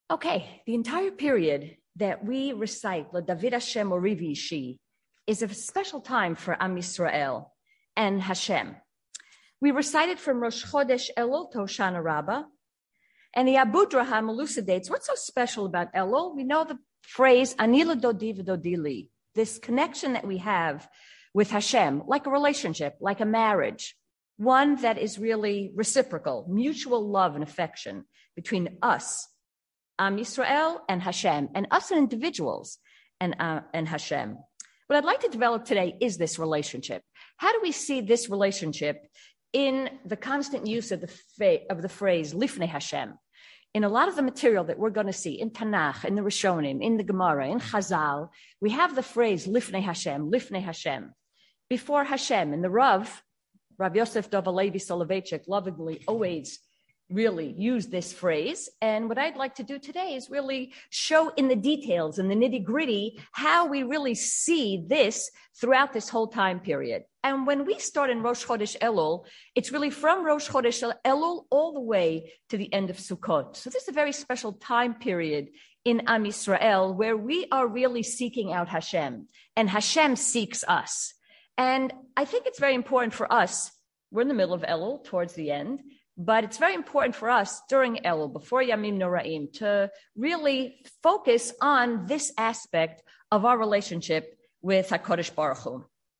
Okay, the entire period that we recite LeDavid Hashem Orivi Ishi is a special time for Am Yisrael and Hashem. We recite it from Rosh Chodesh Elul to Hoshana Rabbah, and the Abudraham elucidates what's so special about Elul. We know the phrase Ani L'Dodi V'Dodi Li, this connection that we have with Hashem, like a relationship, like a marriage, one that is really reciprocal, mutual love and affection between us, Am Yisrael, and Hashem, and us as individuals and Hashem. What I'd like to develop today is this relationship. How do we see this relationship in the constant use of the phrase Lifnei Hashem? In a lot of the material that we're going to see in Tanakh, in the Rishonim, in the Gemara, in Chazal, we have the phrase Lifnei Hashem, before Hashem. And the Rav Yosef Dov Alevi Soloveitchik lovingly always really use this phrase. And what I'd like to do today is really show in the details, in the nitty-gritty, how we really see this throughout this whole time period. And when we start in Rosh Chodesh Elul, it's really from Rosh Chodesh Elul all the way to the end of Sukkot. So this is a very special time period in Am Yisrael where we are really seeking out Hashem, and Hashem seeks us. And I think it's very important for us, we're in the middle of Elul, towards the end, but it's very important for us during Elul, before Yamim Noraim, to really focus on this aspect of our relationship with HaKadosh Baruch Hu.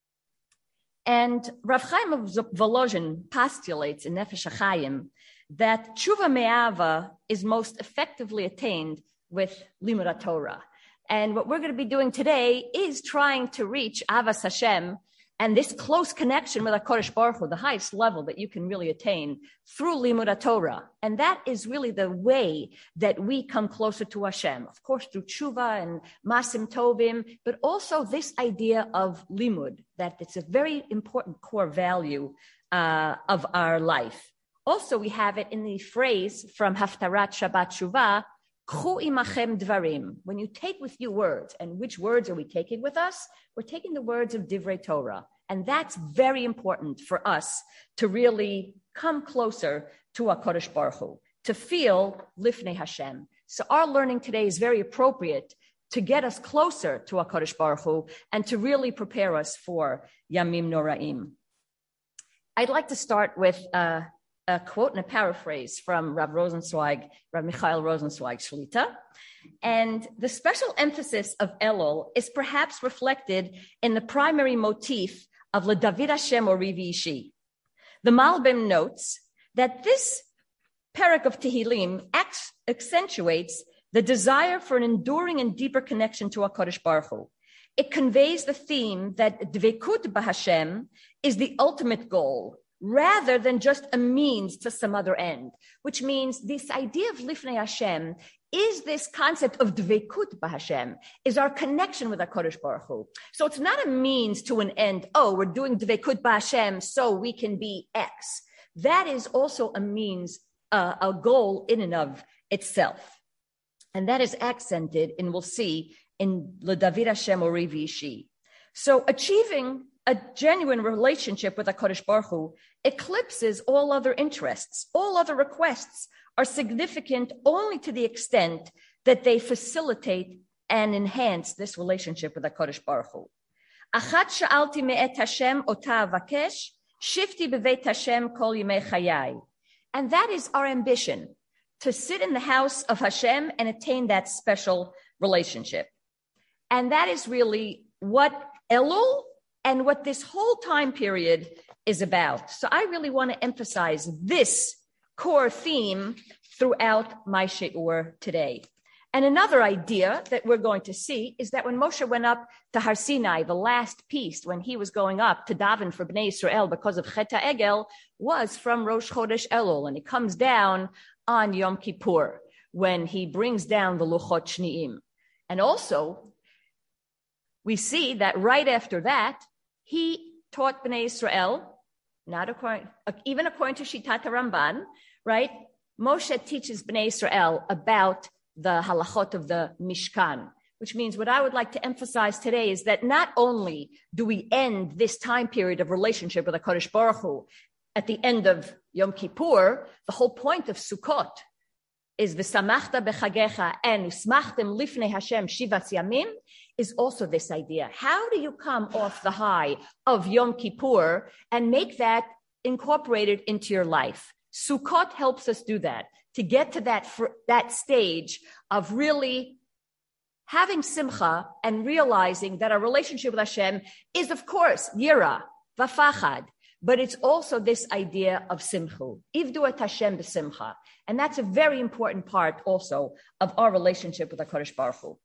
And Rav Chaim of Volozhin postulates in Nefesh HaChaim that Tshuva Me'ava is most effectively attained with Limud Torah. And what we're going to be doing today is trying to reach Avas Hashem and this close connection with HaKadosh Baruch Hu, the highest level that you can really attain through Limud Torah. And that is really the way that we come closer to Hashem. Of course, through Tshuva and Masim Tovim, but also this idea of Limud, that it's a very important core value of our life. Also, we have it in the phrase from Haftarat Shabbat Shuvah, K'chu imachem dvarim. When you take with you words, and which words are we taking with us? We're taking the words of Divrei Torah. And that's very important for us to really come closer to HaKadosh Baruch Hu, to feel Lifnei Hashem. So our learning today is very appropriate to get us closer to HaKadosh Baruch Hu and to really prepare us for Yamim Noraim. I'd like to start with a quote and a paraphrase from Rav Michael Rosenzweig Shlita. And the special emphasis of Elul is perhaps reflected in the primary motif of LeDavid Hashem Orivi Ishi. The Malbim notes that this parak of Tehillim accentuates the desire for an enduring and deeper connection to HaKadosh Baruch Hu. It conveys the theme that Dvekut b'Hashem is the ultimate goal, rather than just a means to some other end, which means this idea of Lifnei Hashem is this concept of Dvekut b'Hashem, is our connection with HaKadosh Baruch Hu. So it's not a means to an end, we're doing Dvekut b'Hashem so we can be X. That is also a means, a goal in and of itself. And that is accented, and we'll see, in LeDavid Hashem Orivi Ishi. So achieving a genuine relationship with HaKadosh Baruch Hu eclipses all other interests. All other requests are significant only to the extent that they facilitate and enhance this relationship with HaKadosh Baruch Hu. Achat sha'alti me'et Hashem ota avakesh, shifti beveit Hashem kol yimei chayai. And that is our ambition, to sit in the house of Hashem and attain that special relationship. And that is really what Elul and what this whole time period is about. So I really want to emphasize this core theme throughout my she'ur today. And another idea that we're going to see is that when Moshe went up to Har Sinai, the last piece, when he was going up to daven for Bnei Israel because of Chet HaEgel, was from Rosh Chodesh Elul, and he comes down on Yom Kippur when he brings down the Luchot Shniim. And also, we see that right after that, he taught Bnei Israel, even according to Shitat Ramban, right? Moshe teaches Bnei Israel about the halachot of the Mishkan, which means what I would like to emphasize today is that not only do we end this time period of relationship with HaKadosh Baruch Hu at the end of Yom Kippur, the whole point of Sukkot is v'samachta b'chagecha and usmachtem lifnei Hashem shivat yamim, is also this idea. How do you come off the high of Yom Kippur and make that incorporated into your life? Sukkot helps us do that, to get to that stage of really having simcha and realizing that our relationship with Hashem is, of course, yira, v'fachad, but it's also this idea of simchu. Ivdu et Hashem b'simcha. And that's a very important part also of our relationship with HaKadosh Baruch Hu.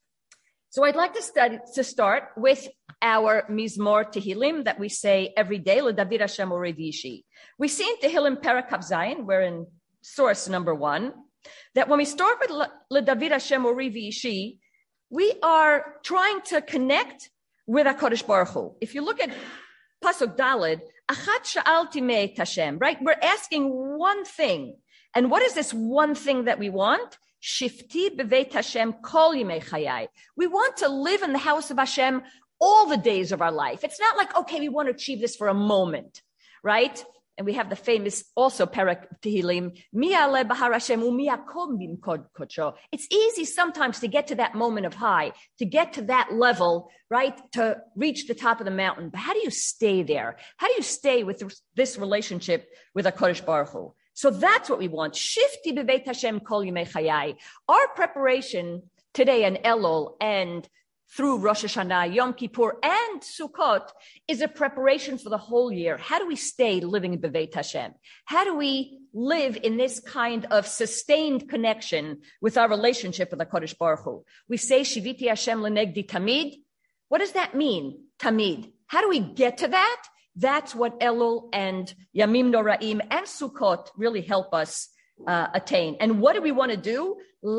So I'd like to start with our Mizmor Tehillim that we say every day, LeDavid Hashem Orevi Ishi. We see in Tehillim Perek Kaf Zayin, we're in source number 1, that when we start with LeDavid Hashem Orevi Ishi, we are trying to connect with HaKadosh Baruch Hu. If you look at Pasuk Daled, Achat Sha'alti Me'et Hashem, right? We're asking one thing. And what is this one thing that we want? Shifti b'veit Hashem kol yimei chayai. We want to live in the house of Hashem all the days of our life. It's not like, okay, we want to achieve this for a moment, right? And we have the famous also Perek Tehillim, Mi ale b'har Hashem u'mi yakom b'mkod kodsho. It's easy sometimes to get to that moment of high, to get to that level, right? To reach the top of the mountain. But how do you stay there? How do you stay with this relationship with HaKadosh Baruch Hu? So that's what we want. Shifti b'veit Hashem kol yimei chayai. Our preparation today in Elul and through Rosh Hashanah, Yom Kippur, and Sukkot is a preparation for the whole year. How do we stay living in b'veit Hashem? How do we live in this kind of sustained connection with our relationship with HaKadosh Baruch Hu? We say, Shiviti Hashem lenegdi tamid. What does that mean, tamid? How do we get to that? That's what Elul and Yamim Noraim and Sukkot really help us attain. And what do we want to do?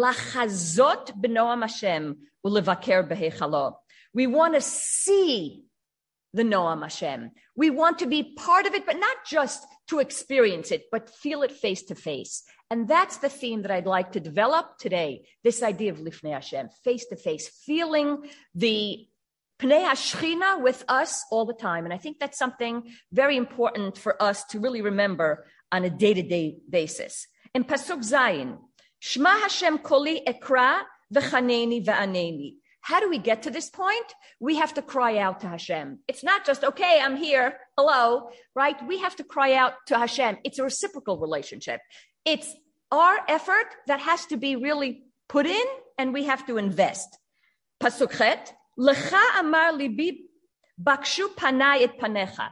Lachazot b'noam Hashem ulevaker b'heichalo. We want to see the Noam Hashem. We want to be part of it, but not just to experience it, but feel it face to face. And that's the theme that I'd like to develop today. This idea of Lifnei Hashem, face to face, feeling the Pnei HaShechina with us all the time. And I think that's something very important for us to really remember on a day-to-day basis. In Pasuk Zayin, Shema Hashem koli ekra v'chaneni v'aneni. How do we get to this point? We have to cry out to Hashem. It's not just, okay, I'm here, hello, right? We have to cry out to Hashem. It's a reciprocal relationship. It's our effort that has to be really put in, and we have to invest. Pasuk Chet, Lecha amar libi bakshu panai et panecha.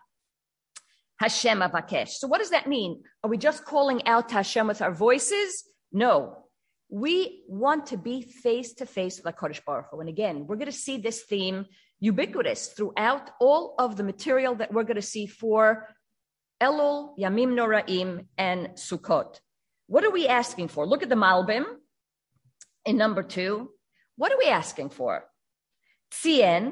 Hashem avakesh. So what does that mean? Are we just calling out to Hashem with our voices? No. We want to be face to face with HaKadosh Baruch Hu. And again, we're going to see this theme ubiquitous throughout all of the material that we're going to see for Elul, Yamim Noraim, and Sukkot. What are we asking for? Look at the Malbim in number 2. What are we asking for? Tzien,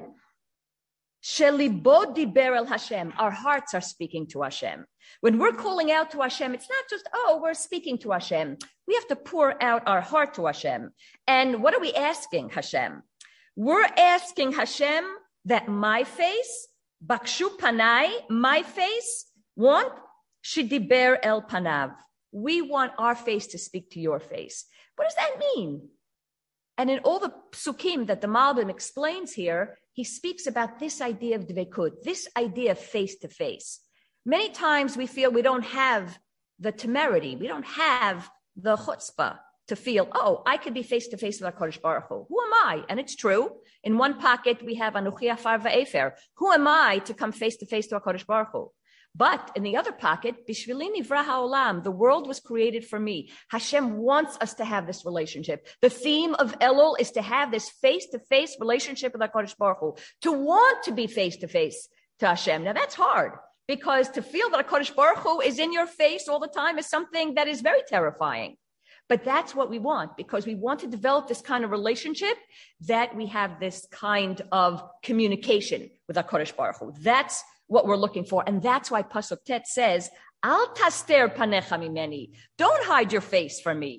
shelibo diber el Hashem. Our hearts are speaking to Hashem. When we're calling out to Hashem, it's not just, oh, we're speaking to Hashem. We have to pour out our heart to Hashem. And what are we asking Hashem? We're asking Hashem that my face, bakshu panai, my face, want shidiber el panav. We want our face to speak to your face. What does that mean? And in all the psukim that the Malbim explains here, he speaks about this idea of dvekut, this idea of face to face. Many times we feel we don't have the temerity, we don't have the chutzpah to feel, oh, I could be face to face with HaKadosh Baruch Hu. Who am I? And it's true. In one pocket we have Anuchi Afar Va'efer. Who am I to come face to face to HaKadosh Baruch Hu? But in the other pocket, Bishvili nivra ha'olam, the world was created for me. Hashem wants us to have this relationship. The theme of Elul is to have this face-to-face relationship with HaKadosh Baruch Hu, to want to be face-to-face to Hashem. Now that's hard, because to feel that HaKadosh Baruch Hu is in your face all the time is something that is very terrifying. But that's what we want, because we want to develop this kind of relationship that we have this kind of communication with HaKadosh Baruch Hu. That's what we're looking for. And that's why Pasuk Tet says, Al taster panecha mimeni. Don't hide your face from me.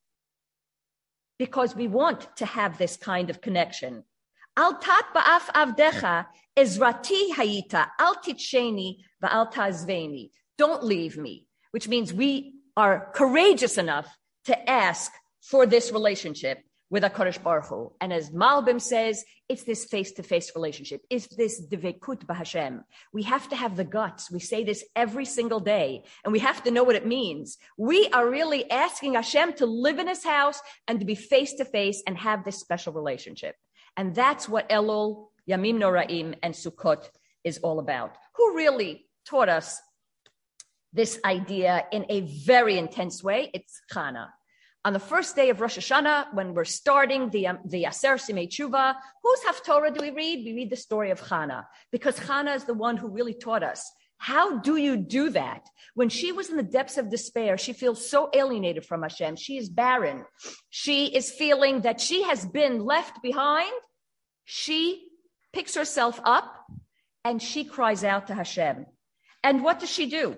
Because we want to have this kind of connection. Al tat ba'af avdecha ezrati hayita. Al titsheni va'al tazveni. Don't leave me. Which means we are courageous enough to ask for this relationship with HaKadosh Baruch Hu. And as Malbim says, it's this face-to-face relationship. It's this devekut b'Hashem. We have to have the guts. We say this every single day, and we have to know what it means. We are really asking Hashem to live in his house and to be face-to-face and have this special relationship. And that's what Elul, Yamim Noraim, and Sukkot is all about. Who really taught us this idea in a very intense way? It's Chana. On the first day of Rosh Hashanah, when we're starting the Aser Simei Tshuva, whose Haftorah do we read? We read the story of Chana, because Chana is the one who really taught us. How do you do that? When she was in the depths of despair, she feels so alienated from Hashem. She is barren. She is feeling that she has been left behind. She picks herself up and she cries out to Hashem. And what does she do?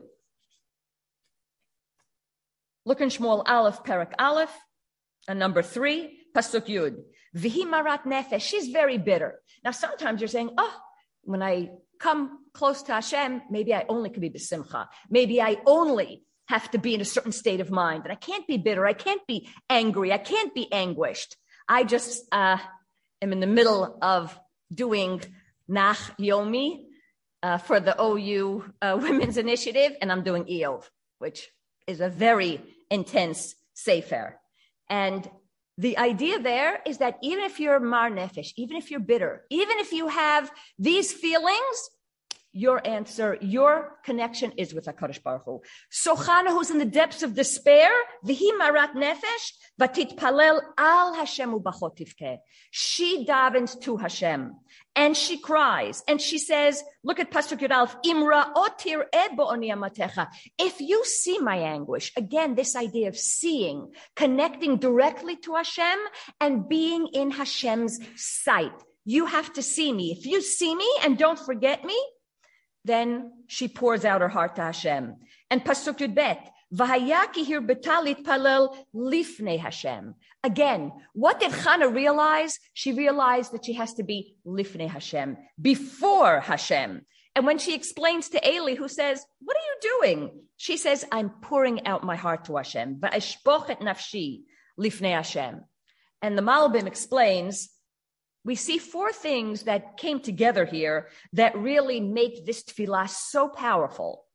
Look in Shmuel Aleph, Perak Aleph, and number 3, Pasuk Yud. V'hi marat nefesh. She's very bitter. Now, sometimes you're saying, when I come close to Hashem, maybe I only can be b'simcha. Maybe I only have to be in a certain state of mind. And I can't be bitter. I can't be angry. I can't be anguished. I just am in the middle of doing Nach Yomi for the OU Women's Initiative, and I'm doing Eov, which is a very intense sefer. And the idea there is that even if you're mar nefesh, even if you're bitter, even if you have these feelings, your answer, your connection is with HaKadosh Baruch Hu. So Chana, who's in the depths of despair, v'hi marat nefesh, v'titpalel al Hashem ubachot tivkeh. She davens to Hashem, and she cries, and she says, look at Pasuk Yud Aleph, Imra otir bo'oni amatecha. If you see my anguish, again, this idea of seeing, connecting directly to Hashem, and being in Hashem's sight. You have to see me. If you see me and don't forget me, then she pours out her heart to Hashem. And Pasuk Yud Bet, V'haya ki hirbeta litpalel lifnei Hashem. Again, what did Chana realize? She realized that she has to be lifnei Hashem, before Hashem. And when she explains to Eli, who says, what are you doing? She says, I'm pouring out my heart to Hashem. V'eshpoch et nafshi lifnei Hashem. And the Malbim explains, we see 4 things that came together here that really make this tefillah so powerful.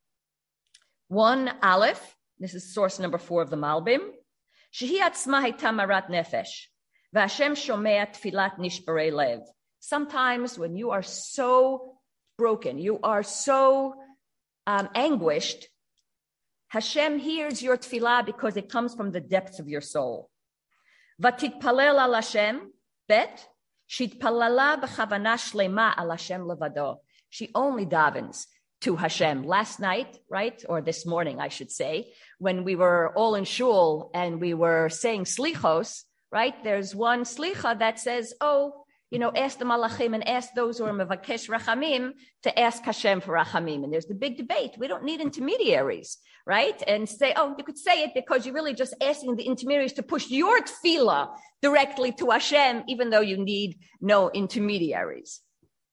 1, Aleph, this is source number 4 of the Malbim. Shehi atzma hayta marat nefesh, v'Hashem shomea tfilat nishbarei lev. Sometimes when you are so broken, you are so anguished, Hashem hears your tefillah because it comes from the depths of your soul. V'titpalel al Hashem, Bet, Shitpalala b'chavana shlema al Hashem levado. She only davens to Hashem. Last night, right, or this morning, I should say, when we were all in shul and we were saying slichos, right, there's one slicha that says, ask the malachim and ask those who are mevakesh rachamim to ask Hashem for rachamim. And there's the big debate. We don't need intermediaries, right? And say, you could say it because you're really just asking the intermediaries to push your tefillah directly to Hashem, even though you need no intermediaries.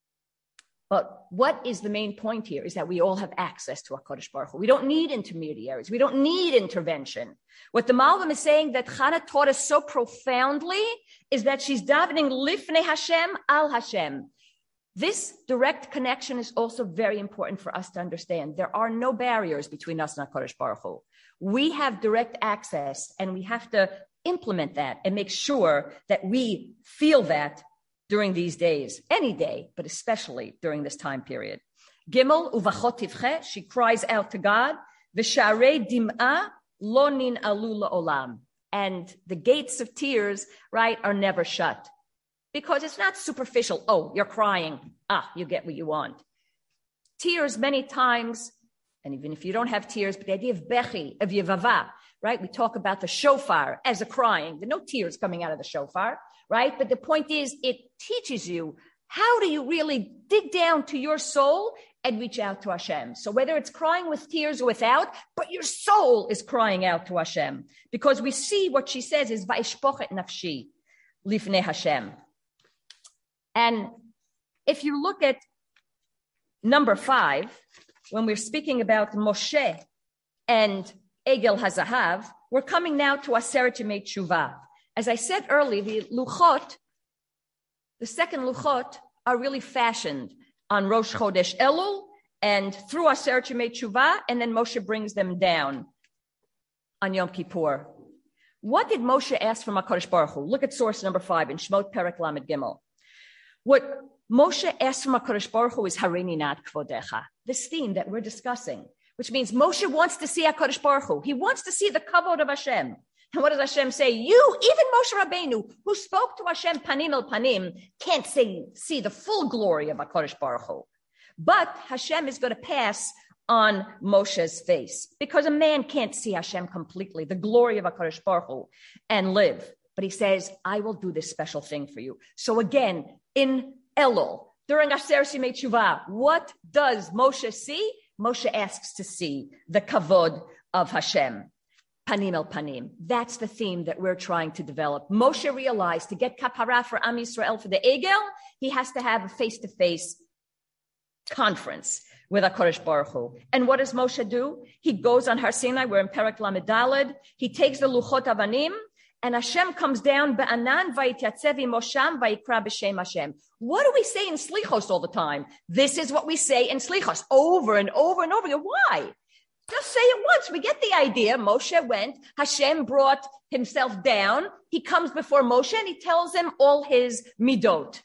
But what is the main point here is that we all have access to HaKadosh Baruch Hu. We don't need intermediaries. We don't need intervention. What the Malbim is saying that Chana taught us so profoundly is that she's davening lifnei Hashem al Hashem. This direct connection is also very important for us to understand. There are no barriers between us and HaKadosh Baruch Hu. We have direct access, and we have to implement that and make sure that we feel that during these days, any day, but especially during this time period. Gimel uvachot tivche, she cries out to God, v'sharei dim'a lo nin alu la'olam. And the gates of tears, right, are never shut. Because it's not superficial. You're crying. You get what you want. Tears many times, and even if you don't have tears, but the idea of bechi, of yevava, right? We talk about the shofar as a crying. There are no tears coming out of the shofar, right? But the point is, it teaches you how do you really dig down to your soul and reach out to Hashem. So whether it's crying with tears or without, but your soul is crying out to Hashem. Because we see what she says is, Va'eshpoch et nafshi lifnei Hashem. And if you look at number 5, when we're speaking about Moshe and Egel HaZahav, we're coming now to Aseret Yemei Tshuva. As I said earlier, the second luchot, are really fashioned on Rosh Chodesh Elul and through Aseret Yemei Tshuva, and then Moshe brings them down on Yom Kippur. What did Moshe ask from HaKadosh Baruch Hu? Look at source number 5 in Shemot Perek Lamed Gimel. What Moshe asked from HaKadosh Baruch Hu is Harini Nat Kvodecha, this theme that we're discussing, which means Moshe wants to see HaKadosh Baruch Hu. He wants to see the kavod of Hashem. And what does Hashem say? You, even Moshe Rabbeinu, who spoke to Hashem panim el panim, can't see the full glory of HaKadosh Baruch Hu. But Hashem is going to pass on Moshe's face, because a man can't see Hashem completely, the glory of HaKadosh Baruch Hu, and live. But he says, I will do this special thing for you. So again, in Elul, during Aseret Yemei Tshuva, what does Moshe see? Moshe asks to see the kavod of Hashem. Panim el panim. That's the theme that we're trying to develop. Moshe realized to get kapara for Am Yisrael for the Egel, he has to have a face-to-face conference with HaKadosh Baruch Hu. And what does Moshe do? He goes on Har Sinai, we're in Perek Lamed Daled, he takes the Luchot Avanim, and Hashem comes down, Be'anan vayityatzeh v'mosham vayikra b'shem Hashem. What do we say in Slichos all the time? This is what we say in Slichos over and over and over again. Why? Just say it once. We get the idea. Moshe went, Hashem brought himself down. He comes before Moshe and he tells him all his midot.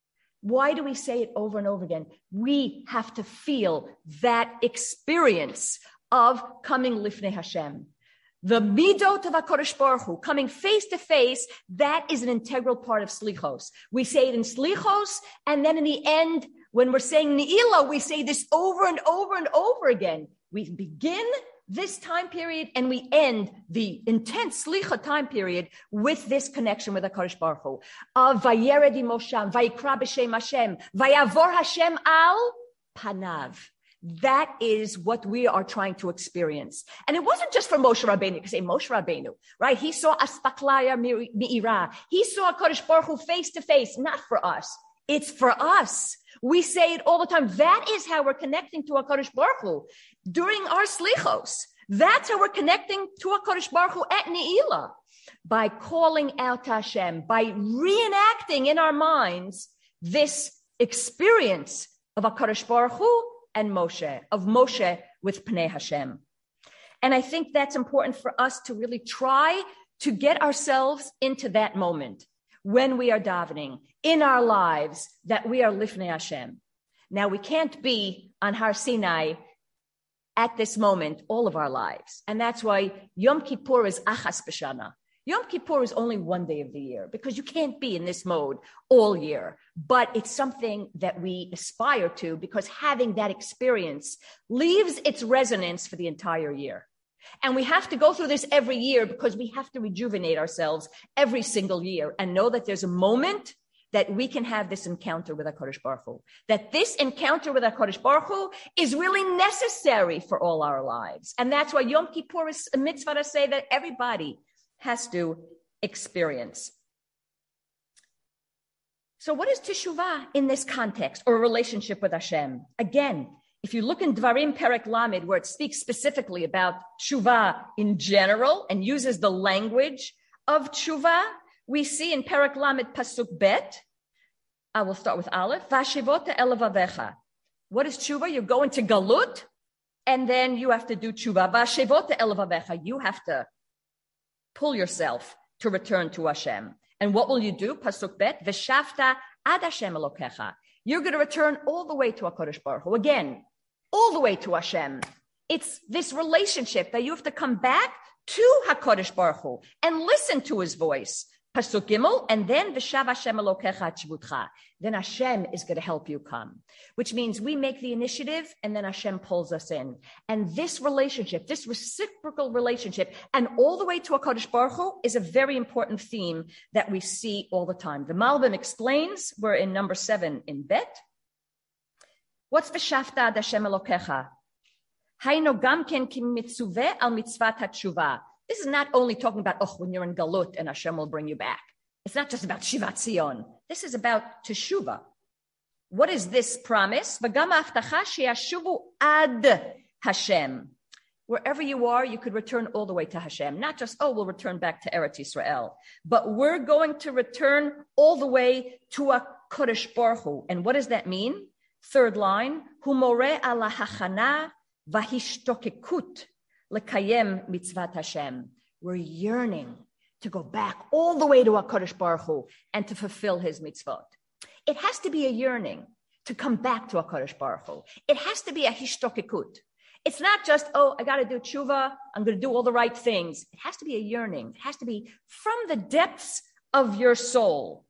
Why do we say it over and over again? We have to feel that experience of coming lifnei Hashem. The midot of HaKadosh Baruch Hu, coming face to face, that is an integral part of Slichos. We say it in Slichos, and then in the end, when we're saying Ne'ilah, we say this over and over and over again. We begin this time period and we end the intense Slicha time period with this connection with HaKadosh Baruch Hu. Of Vayered Mosham, Vayikra b'Shem Hashem, Vayavor Hashem al Panav. That is what we are trying to experience. And it wasn't just for Moshe Rabbeinu, because Moshe Rabbeinu, right? He saw Aspaklaya Me'ira. He saw HaKadosh Baruch Hu face to face, not for us. It's for us. We say it all the time. That is how we're connecting to HaKadosh Baruch Hu during our slichos. That's how we're connecting to HaKadosh Baruch Hu at Ne'ilah, by calling out to Hashem, by reenacting in our minds this experience of HaKadosh Baruch Hu and Moshe, of Moshe with Pnei Hashem. And I think that's important for us to really try to get ourselves into that moment when we are davening in our lives, that we are lifnei Hashem. Now, we can't be on Har Sinai at this moment all of our lives. And that's why Yom Kippur is Achas B'Shana. Yom Kippur is only one day of the year, because you can't be in this mode all year. But it's something that we aspire to, because having that experience leaves its resonance for the entire year. And we have to go through this every year, because we have to rejuvenate ourselves every single year and know that there's a moment that we can have this encounter with HaKadosh Baruch Hu. That this encounter with HaKadosh Baruch Hu is really necessary for all our lives. And that's why Yom Kippur is a mitzvah to say that everybody has to experience. So what is teshuvah in this context, or a relationship with Hashem? Again, if you look in Dvarim Perek Lamed, where it speaks specifically about teshuvah in general and uses the language of teshuvah, we see in Perek Lamed Pasuk Bet, I will start with Aleph, Vashivota elavavecha. What is teshuvah? You're going to Galut, and then you have to do teshuvah. Vashivota elavavecha. You have to pull yourself to return to Hashem. And what will you do? Pasuk Bet, V'shavta ad Hashem Elokecha. You're going to return all the way to HaKadosh Baruch Hu. Again, all the way to Hashem. It's this relationship that you have to come back to HaKadosh Baruch Hu and listen to his voice. Pasuk Gimel, and then V'shav Hashem Elokecha Tzvutcha. Then Hashem is going to help you come, which means we make the initiative and then Hashem pulls us in. And this relationship, this reciprocal relationship, and all the way to HaKadosh Baruch Hu is a very important theme that we see all the time. The Malbim explains, we're in number 7 in Bet. What's V'shavta ad Hashem Elokecha? Hayno gam ken ki mitzuveh al mitzvat haTshuvah. This is not only talking about, when you're in Galut and Hashem will bring you back. It's not just about Shivat Zion. This is about Teshuvah. What is this promise? V'gam ha'aftacha sheyashuvu ad Hashem. wherever you are, you could return all the way to Hashem. Not just, we'll return back to Eretz Yisrael, but we're going to return all the way to a Kodesh Baruch Hu. And what does that mean? Third line, Hu moreh ala hachana v'hishtokekut lekayem mitzvat Hashem. We're yearning to go back all the way to a Kodesh Baruch Hu and to fulfill his mitzvot. It has to be a yearning to come back to a Kodesh Baruch Hu. It has to be a hishtokekut. It's not just, I got to do tshuva, I'm going to do all the right things. It has to be a yearning. It has to be from the depths of your soul.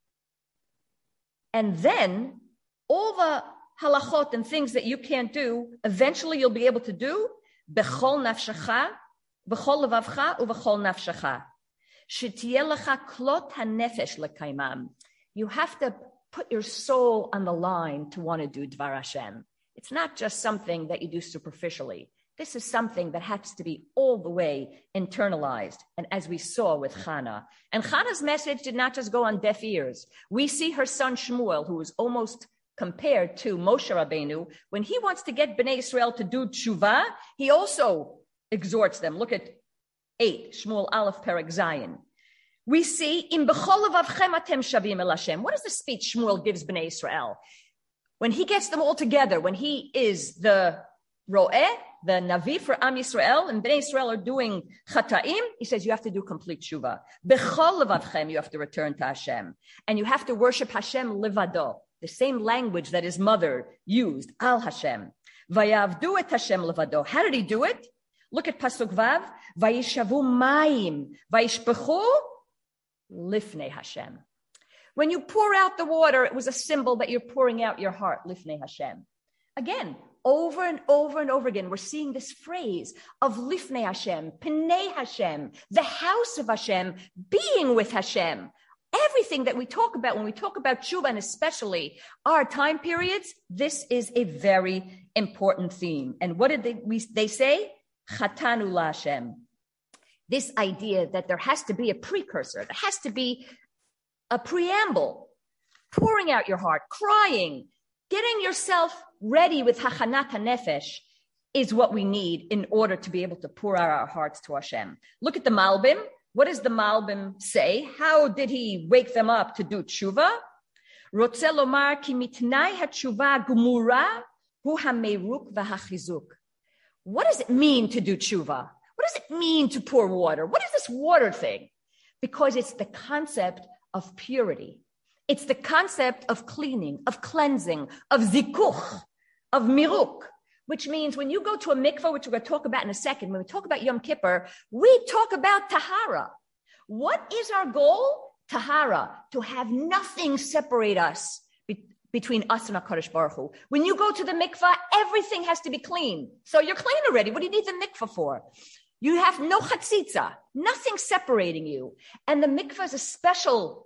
And then all the halachot and things that you can't do, eventually you'll be able to do bechol nafshecha, bechol levavcha, uvechol nafshecha. Shetiye lecha klot hanefesh lekaimam. You have to put your soul on the line to want to do Dvar Hashem. It's not just something that you do superficially. This is something that has to be all the way internalized. And as we saw with Chana. And Chana's message did not just go on deaf ears. We see her son Shmuel, who is almost compared to Moshe Rabbeinu. When he wants to get Bnei Israel to do tshuva, he also exhorts them. Look at 8, Shmuel Aleph Perek Zayin. We see, Im b'chol levavchem atem shavim el Hashem. What is the speech Shmuel gives Bnei Israel? When he gets them all together, when he is the Ro'eh, the Navi for Am Yisrael, and Bnei Israel are doing Chata'im, he says you have to do complete Tshuva. B'chol levavchem, you have to return to Hashem. And you have to worship Hashem levado, the same language that his mother used, Al Hashem. Vayavdu et Hashem levado. How did he do it? Look at Pasuk Vav. Vayishavu mayim, vayishpechu lifnei Hashem. When you pour out the water, it was a symbol that you're pouring out your heart, lifnei Hashem. Again, over and over and over again, we're seeing this phrase of lifnei Hashem, Pnei Hashem, the house of Hashem, being with Hashem. Everything that we talk about when we talk about tshuva, and especially our time periods, this is a very important theme. And what did they say? Chatanu la Hashem. This idea that there has to be a precursor, there has to be a preamble, pouring out your heart, crying, getting yourself ready with hachanat hanefesh is what we need in order to be able to pour out our hearts to Hashem. Look at the Malbim. What does the Malbim say? How did he wake them up to do tshuva? Rotze lomar ki mitnai hatshuva gumura hu hameiruk v'hachizuk. What does it mean to do tshuva? What does it mean to pour water? What is this water thing? Because it's the concept of purity. It's the concept of cleaning, of cleansing, of zikuch, of miruk, which means when you go to a mikvah, which we're going to talk about in a second, when we talk about Yom Kippur, we talk about tahara. What is our goal? Tahara, to have nothing separate us between us and HaKadosh Baruch Hu. When you go to the mikvah, everything has to be clean. So you're clean already. What do you need the mikvah for? You have no chatzitza, nothing separating you. And the mikvah is a special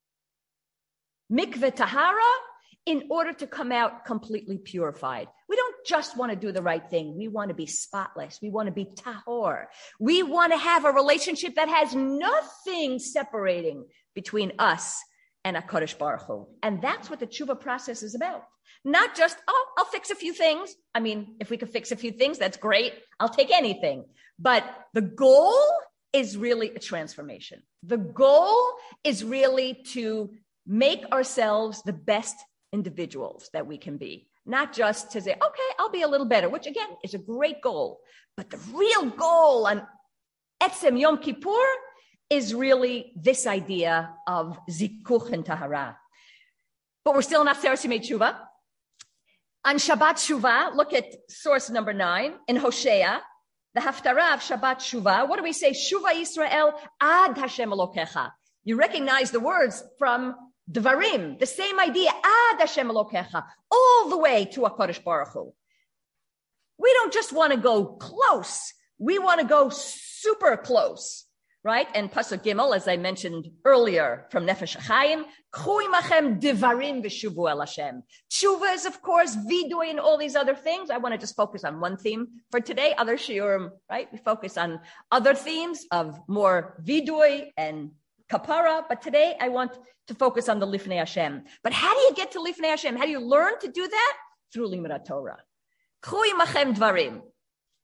mikveh tahara in order to come out completely purified. We don't just want to do the right thing. We want to be spotless. We want to be tahor. We want to have a relationship that has nothing separating between us and HaKadosh Baruch Hu. And that's what the tshuva process is about. Not just, I'll fix a few things. I mean, if we can fix a few things, that's great. I'll take anything. But the goal is really a transformation. The goal is really to make ourselves the best individuals that we can be. Not just to say, okay, I'll be a little better, which again is a great goal. But the real goal on Etzem Yom Kippur is really this idea of zikuch and tahara. But we're still in Aseret Yemei Tshuva. On Shabbat Shuvah, look at source number 9 in Hosea, the Haftarah of Shabbat Shuvah. What do we say? Shuva Yisrael ad Hashem Elokecha. You recognize the words from Dvarim, the same idea, ad Hashem Elokecha, all the way to HaKadosh Baruch Hu. We don't just want to go close. We want to go super close. Right? And Pasuk Gimel, as I mentioned earlier from Nefesh HaChaim, Chui machem divarim v'shuvu el Hashem. Tshuva is, of course, vidui and all these other things. I want to just focus on one theme for today. Other shiurim, right? We focus on other themes of more vidui and kapara. But today I want to focus on the Lifnei Hashem. But how do you get to Lifnei Hashem? How do you learn to do that? Through Limud Torah. Chui machem dvarim.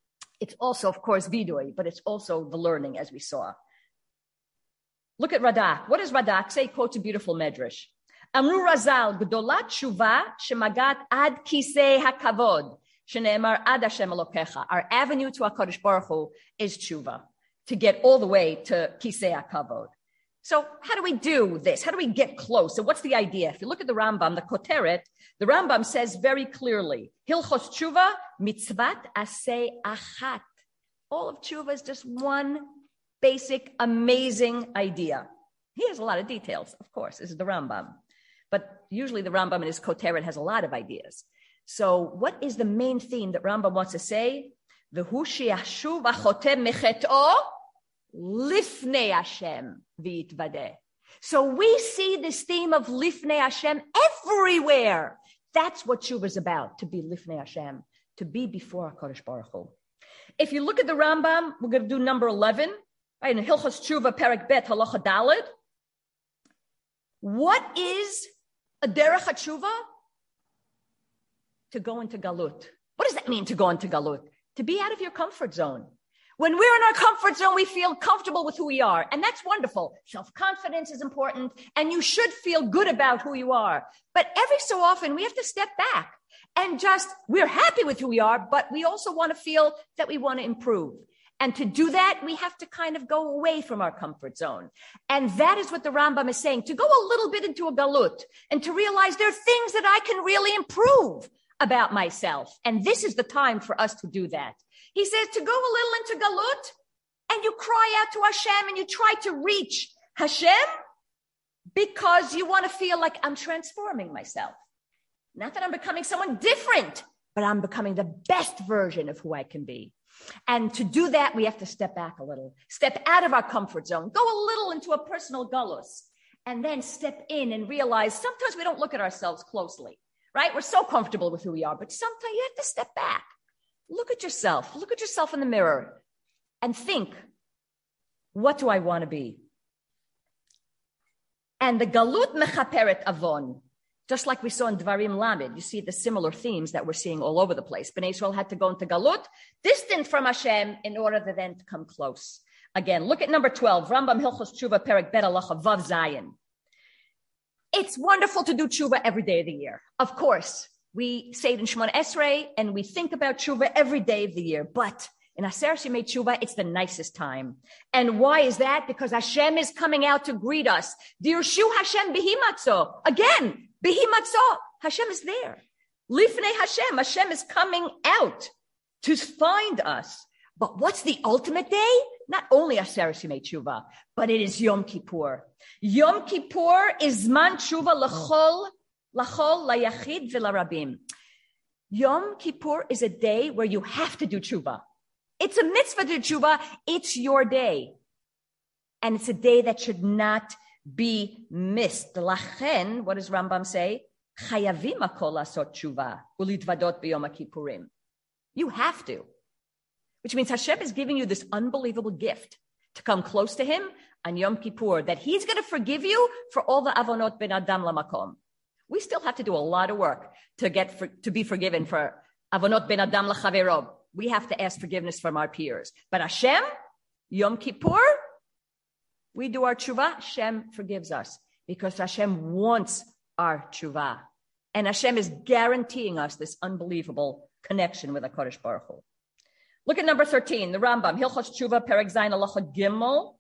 It's also, of course, vidui, but it's also the learning, as we saw. Look at Radak. What does Radak say? Quotes a beautiful medrash. Amru Razal, Gdolat Tshuva shemagat ad kisei hakavod, sheneemar ad Hashem Elokecha. Our avenue to HaKadosh Baruch Hu is tshuva, to get all the way to kisei hakavod. So how do we do this? How do we get close? So what's the idea? If you look at the Rambam, the Koteret, the Rambam says very clearly, Hilchos Tshuva mitzvat aseh achat. All of tshuva is just one basic, amazing idea. He has a lot of details, of course. This is the Rambam. But usually the Rambam in his Koteret has a lot of ideas. So what is the main theme that Rambam wants to say? V'hu sheyashuv achotem mechet'o lifnei Hashem v'yitvadeh. So we see this theme of lifnei Hashem everywhere. That's what tshuva is about, to be lifnei Hashem, to be before HaKadosh Baruch Hu. If you look at the Rambam, we're going to do number 11, right, in Hilchos Tshuva, Perek Bet, Halacha Daled. What is a derech hatshuva? To go into galut. What does that mean, to go into galut? To be out of your comfort zone. When we're in our comfort zone, we feel comfortable with who we are. And that's wonderful. Self-confidence is important. And you should feel good about who you are. But every so often, we have to step back and we're happy with who we are, but we also want to feel that we want to improve. And to do that, we have to kind of go away from our comfort zone. And that is what the Rambam is saying, to go a little bit into a galut and to realize there are things that I can really improve about myself. And this is the time for us to do that. He says to go a little into galut and you cry out to Hashem and you try to reach Hashem because you want to feel like I'm transforming myself. Not that I'm becoming someone different, but I'm becoming the best version of who I can be. And to do that, we have to step back a little, step out of our comfort zone, go a little into a personal galus, and then step in and realize sometimes we don't look at ourselves closely, right? We're so comfortable with who we are, but sometimes you have to step back. Look at yourself in the mirror and think, what do I want to be? And the galut mechaperet avon. Just like we saw in Dvarim Lamed, you see the similar themes that we're seeing all over the place. Bnei Israel had to go into Galut, distant from Hashem, in order to then come close. Again, look at number 12, Rambam Hilchos Tshuva, Perek Bet Halacha Vav Zayin. It's wonderful to do tshuva every day of the year. Of course, we say it in Shemona Esrei, and we think about tshuva every day of the year. But in Aseret Yemei Tshuva, it's the nicest time. And why is that? Because Hashem is coming out to greet us. Dirshu Hashem Bihi Matzo. Again, Bihi Matzo. Hashem is there. Lifnei Hashem. Hashem is coming out to find us. But what's the ultimate day? Not only Aseret Yemei Tshuva, but it is Yom Kippur. Yom Kippur is Zman Tshuva l'chol, layachid v'larabim. Yom Kippur is a day where you have to do tshuva. It's a mitzvah to do tshuva. It's your day. And it's a day that should not be missed. Lachen, what does Rambam say? Chayavim hakol lasot tshuva ulitvadot b'yom kippurim. You have to. Which means Hashem is giving you this unbelievable gift to come close to him on Yom Kippur, that he's going to forgive you for all the avonot ben adam lamakom. We still have to do a lot of work to be forgiven for avonot ben adam lachavero. We have to ask forgiveness from our peers. But Hashem, Yom Kippur, we do our tshuva, Hashem forgives us because Hashem wants our tshuva. And Hashem is guaranteeing us this unbelievable connection with HaKadosh Baruch Hu. Look at number 13, the Rambam, Hilchos Tshuva, Perek Zayin, Halacha Gimel.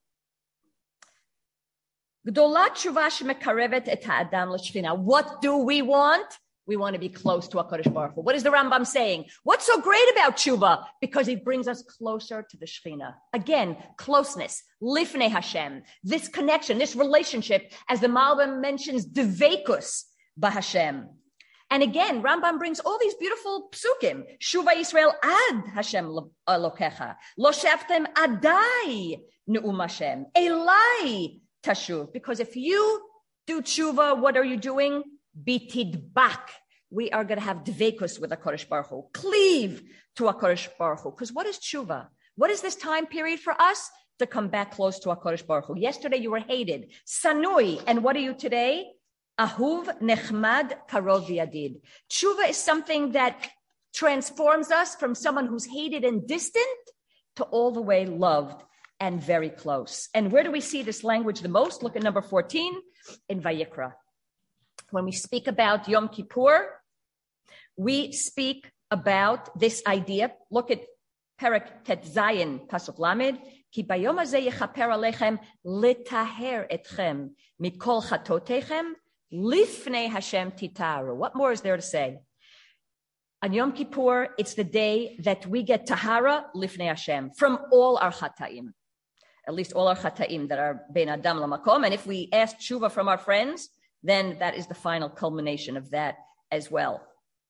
Gdolat tshuva shemekarevet et ha'adam l'shchina. What do we want? We want to be close to HaKadosh Baruch Hu. What is the Rambam saying? What's so great about tshuva? Because it brings us closer to the Shechina. Again, closeness, lifnei Hashem, this connection, this relationship, as the Malbim mentions, devekus b'Hashem. And again, Rambam brings all these beautiful psukim. Shuva Yisrael ad Hashem Elokecha. Lo shaftem adai ne'um Hashem. Elai tashuv. Because if you do tshuva, what are you doing? Bitidbak. We are going to have dvekus with HaKadosh Baruch Hu. Cleave to HaKadosh Baruch Hu. Because what is tshuva? What is this time period for us? To come back close to HaKadosh Baruch Hu. Yesterday you were hated. Sanui. And what are you today? Ahuv nechmad karov yadid. Tshuva is something that transforms us from someone who's hated and distant to all the way loved and very close. And where do we see this language the most? Look at number 14 in Vayikra. When we speak about Yom Kippur, we speak about this idea. Look at Perek Tet Zayin, Pasuk Lamed. Ki bayom hazeh yechaper alechem letaher etchem mikol chatotechem lifnei Hashem titaru. What more is there to say? On Yom Kippur, it's the day that we get tahara lifnei Hashem from all our chataim. At least all our chataim that are bein adam lamakom. And if we ask tshuva from our friends, then that is the final culmination of that as well.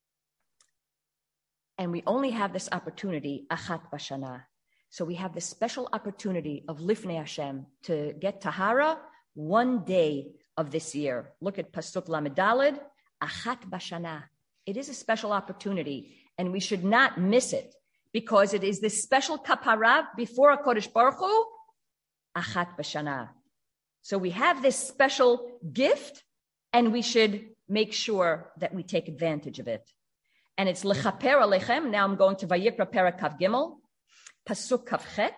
And we only have this opportunity, achat bashana. So we have this special opportunity of lifnei Hashem to get tahara one day of this year. Look at Pasuk Lamed Daled, achat bashana. It is a special opportunity, and we should not miss it, because it is this special kapara before HaKadosh Baruch Hu, achat bashana. So we have this special gift, and we should make sure that we take advantage of it. And it's lechaper alechem. Now I'm going to Vayikra Perek Kav Gimel, Pasuk Kav Chet.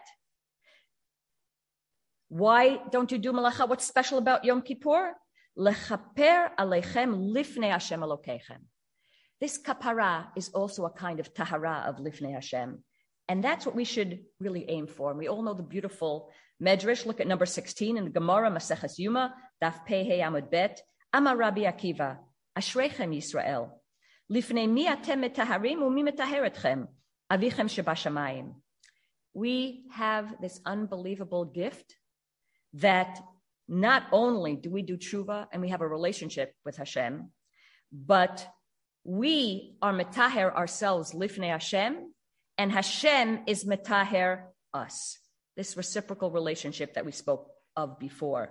Why don't you do malacha? What's special about Yom Kippur? Lechaper alechem lifnei Hashem Elokeichem. This kapara is also a kind of tahara of lifnei Hashem. And that's what we should really aim for. And we all know the beautiful medrash. Look at number 16 in the Gemara, Maseches Yuma, Daf Pei Hei Amud Bet. Amar Rabbi Akiva, Ashreichem Yisrael. Lifnei mi atem metaharim u'mi metaher etchem, avichem shebashamayim. We have this unbelievable gift that not only do we do tshuva and we have a relationship with Hashem, but we are metaher ourselves lifnei Hashem, and Hashem is metaher us. This reciprocal relationship that we spoke of before.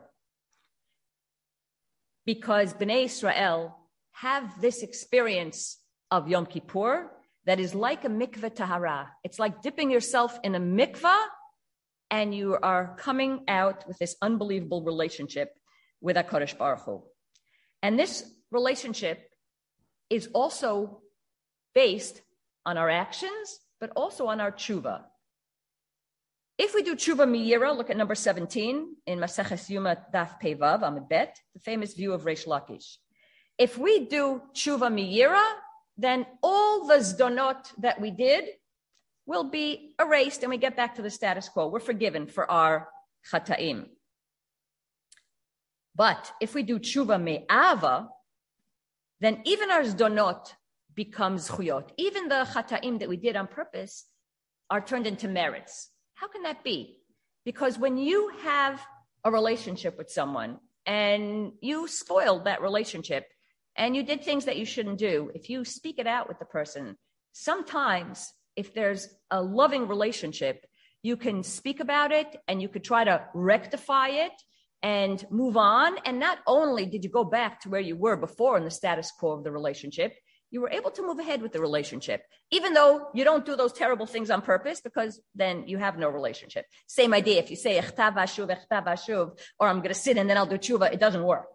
Because Bnei Israel have this experience of Yom Kippur that is like a mikveh tahara. It's like dipping yourself in a mikveh, and you are coming out with this unbelievable relationship with HaKadosh Baruch Hu. And this relationship is also based on our actions, but also on our tshuva. If we do tshuva miyira, look at number 17 in Maseches Yuma Daf Pei Vav Amud Bet, the famous view of Reish Lakish. If we do tshuva miyira, then all the zdonot that we did will be erased and we get back to the status quo. We're forgiven for our chataim. But if we do tshuva me'ava, then even our zdonot becomes zchuyot. Even the chataim that we did on purpose are turned into merits. How can that be? Because when you have a relationship with someone and you spoiled that relationship and you did things that you shouldn't do, if you speak it out with the person, sometimes if there's a loving relationship, you can speak about it and you could try to rectify it and move on. And not only did you go back to where you were before in the status quo of the relationship, you were able to move ahead with the relationship, even though you don't do those terrible things on purpose, because then you have no relationship. Same idea. If you say, echtav hashuv, or I'm going to sin and then I'll do tshuva, it doesn't work.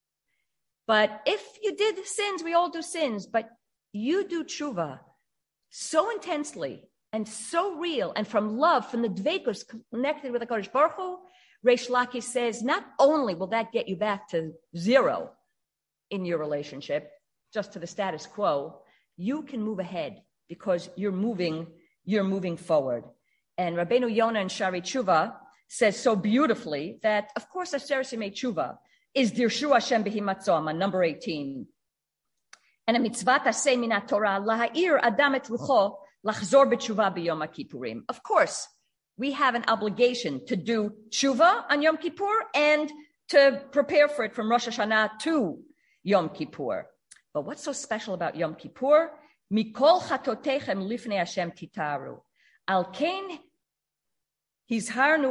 But if you did sins, we all do sins, but you do tshuva so intensely and so real and from love, from the dveikus connected with the HaKadosh Baruch Hu, Reish Lakish says, not only will that get you back to zero in your relationship, just to the status quo, you can move ahead because you're moving forward. And Rabbeinu Yonah in Shari Tshuva says so beautifully that, of course, Asher Simei Tshuva is Dirshu Hashem Behimatzom on number 18. And a mitzvah taseh min Torah laha'ir adam et rucho lachzor b'tshuva b'yom HaKippurim. Of course, we have an obligation to do tshuva on Yom Kippur and to prepare for it from Rosh Hashanah to Yom Kippur. But what's so special about Yom Kippur? Mikol chatotechem lifnei Hashem titaru. Al kein hezhiranu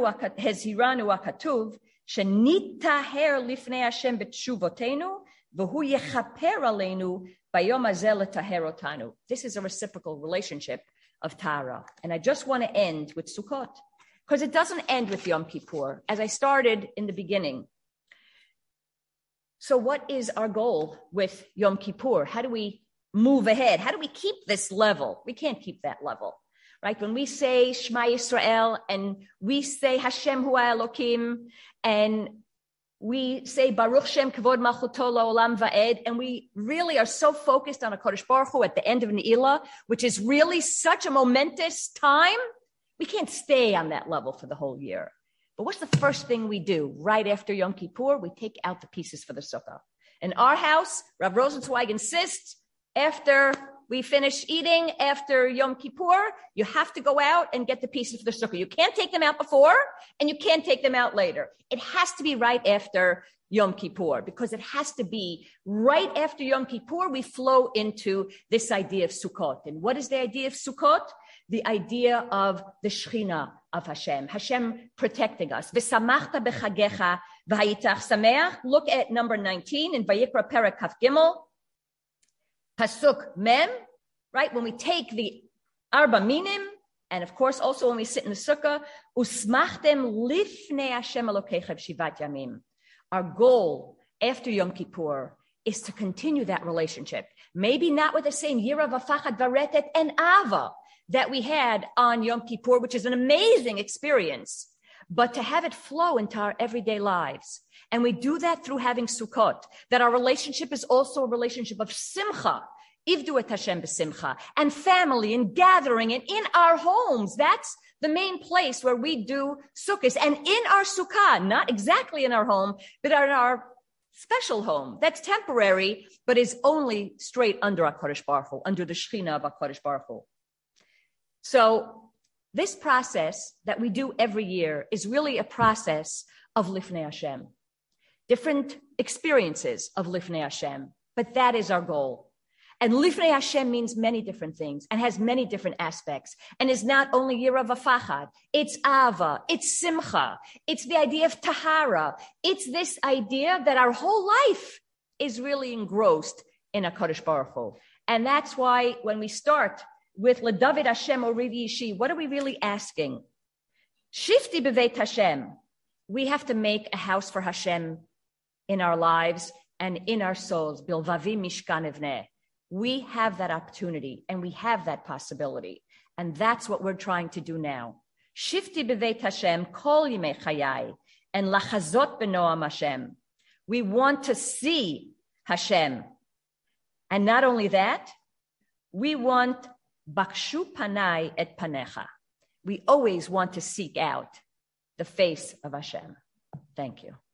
akatuv shenitaher lifnei Hashem b'tshuvotenu v'hu yechaper aleinu bayom hazeh letaher otanu. This is a reciprocal relationship of Tara. And I just want to end with Sukkot, because it doesn't end with Yom Kippur, as I started in the beginning. So what is our goal with Yom Kippur? How do we move ahead? How do we keep this level? We can't keep that level, right? When we say Shema Yisrael and we say Hashem Hu Elokim and we say Baruch Shem Kavod Malchuto La'olam Va'ed, and we really are so focused on a Kodesh Baruch Hu at the end of Ne'ilah, which is really such a momentous time. We can't stay on that level for the whole year. But what's the first thing we do right after Yom Kippur? We take out the pieces for the sukkah. In our house, Rav Rosenzweig insists, after we finish eating, after Yom Kippur, you have to go out and get the pieces for the sukkah. You can't take them out before, and you can't take them out later. It has to be right after Yom Kippur, because it has to be right after Yom Kippur, we flow into this idea of Sukkot. And what is the idea of Sukkot? The idea of the Shechina of Hashem, Hashem protecting us. V'samachta b'chagecha v'hayitach sameach. Look at number 19 in Vayikra Perek Kaf Gimel. Pasuk Mem, right? When we take the Arba Minim, and of course also when we sit in the Sukkah, Usmachtem lifnei Hashem Elokecha b'shivat yamim. Our goal after Yom Kippur is to continue that relationship. Maybe not with the same Yira v'Fachad v'Retet and Ava that we had on Yom Kippur, which is an amazing experience, but to have it flow into our everyday lives. And we do that through having Sukkot, that our relationship is also a relationship of Simcha, Ivdu et Hashem b'Simcha, and family and gathering, and in our homes. That's the main place where we do Sukkot. And in our Sukkah, not exactly in our home, but in our special home that's temporary, but is only straight under HaKadosh Baruch Hu, under the Shechina of HaKadosh Baruch Hu. So this process that we do every year is really a process of Lifnei Hashem. Different experiences of Lifnei Hashem, but that is our goal. And Lifnei Hashem means many different things and has many different aspects and is not only Yira v'Fachad, it's Ava, it's Simcha, it's the idea of Tahara. It's this idea that our whole life is really engrossed in HaKadosh Baruch Hu. And that's why when we start with LeDavid Hashem Orivi Ishi, what are we really asking? Shifti b'veit Hashem. We have to make a house for Hashem in our lives and in our souls. Bilvavi mishkan evneh. We have that opportunity and we have that possibility. And that's what we're trying to do now. Shifti b'veit Hashem kol yimei chayai and lachazot b'noam Hashem. We want to see Hashem. And not only that, we want Bakshu panai et panecha. We always want to seek out the face of Hashem. Thank you.